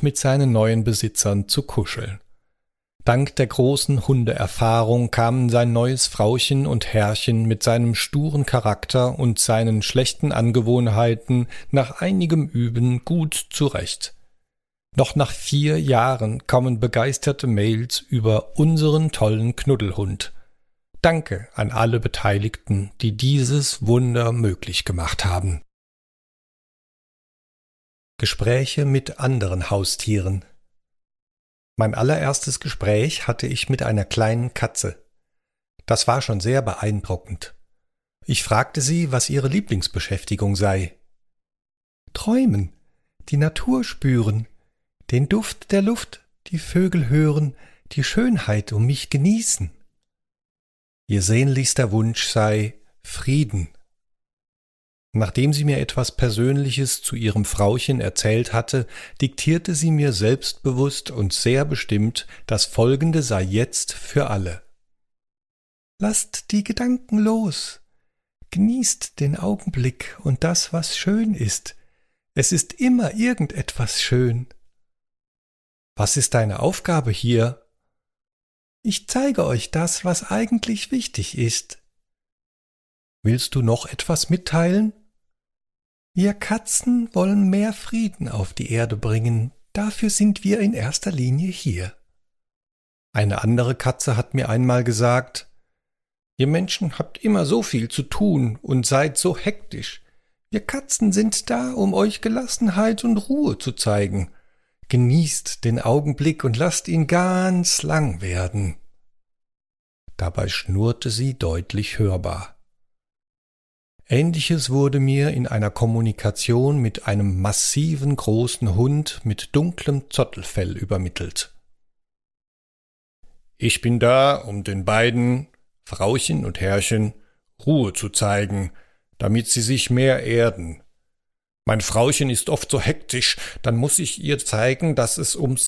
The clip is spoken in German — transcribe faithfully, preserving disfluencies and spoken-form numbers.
und mit seinen neuen Besitzern zu kuscheln. Dank der großen Hundeerfahrung kamen sein neues Frauchen und Herrchen mit seinem sturen Charakter und seinen schlechten Angewohnheiten nach einigem Üben gut zurecht. Noch nach vier Jahren kommen begeisterte Mails über unseren tollen Knuddelhund. Danke an alle Beteiligten, die dieses Wunder möglich gemacht haben. Gespräche mit anderen Haustieren. Mein allererstes Gespräch hatte ich mit einer kleinen Katze. Das war schon sehr beeindruckend. Ich fragte sie, was ihre Lieblingsbeschäftigung sei. Träumen, die Natur spüren, den Duft der Luft, die Vögel hören, die Schönheit um mich genießen. Ihr sehnlichster Wunsch sei Frieden. Nachdem sie mir etwas Persönliches zu ihrem Frauchen erzählt hatte, diktierte sie mir selbstbewusst und sehr bestimmt, das Folgende sei jetzt für alle. Lasst die Gedanken los, genießt den Augenblick und das, was schön ist. Es ist immer irgendetwas schön. Was ist deine Aufgabe hier? Ich zeige euch das, was eigentlich wichtig ist. Willst du noch etwas mitteilen? Wir Katzen wollen mehr Frieden auf die Erde bringen, dafür sind wir in erster Linie hier. Eine andere Katze hat mir einmal gesagt, ihr Menschen habt immer so viel zu tun und seid so hektisch. Wir Katzen sind da, um euch Gelassenheit und Ruhe zu zeigen. Genießt den Augenblick und lasst ihn ganz lang werden. Dabei schnurrte sie deutlich hörbar. Ähnliches wurde mir in einer Kommunikation mit einem massiven großen Hund mit dunklem Zottelfell übermittelt. Ich bin da, um den beiden, Frauchen und Herrchen, Ruhe zu zeigen, damit sie sich mehr erden. Mein Frauchen ist oft so hektisch, dann muss ich ihr zeigen, dass es ums